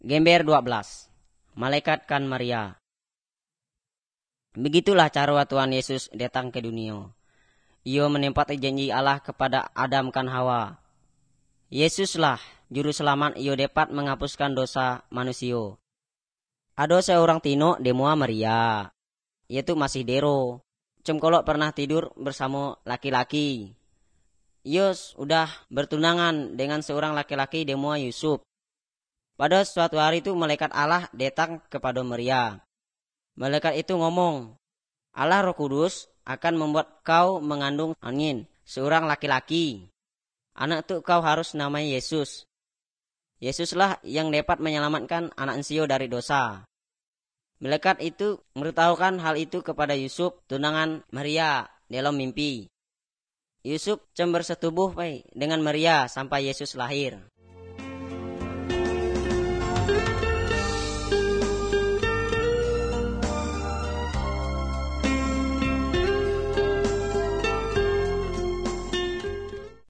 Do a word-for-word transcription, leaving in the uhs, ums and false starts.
Gember dua belas. Malaikat kan Maria. Begitulah cara Tuhan Yesus datang ke dunia. Ia menempati janji Allah kepada Adam kan Hawa. Yesuslah juru selamat, ia dapat menghapuskan dosa manusia. Ada seorang tino demua Maria, yaitu masih dero. Cemkolok pernah tidur bersama laki-laki. Ia sudah bertunangan dengan seorang laki-laki demua Yusuf. Pada suatu hari itu malaikat Allah datang kepada Maria. Malaikat itu ngomong, Allah Roh Kudus akan membuat kau mengandung angin seorang laki-laki. Anak itu kau harus namai Yesus. Yesuslah yang dapat menyelamatkan anak ensio dari dosa. Malaikat itu memberitahukan hal itu kepada Yusuf, tunangan Maria, dalam mimpi. Yusuf cem bersetubuh dengan Maria sampai Yesus lahir.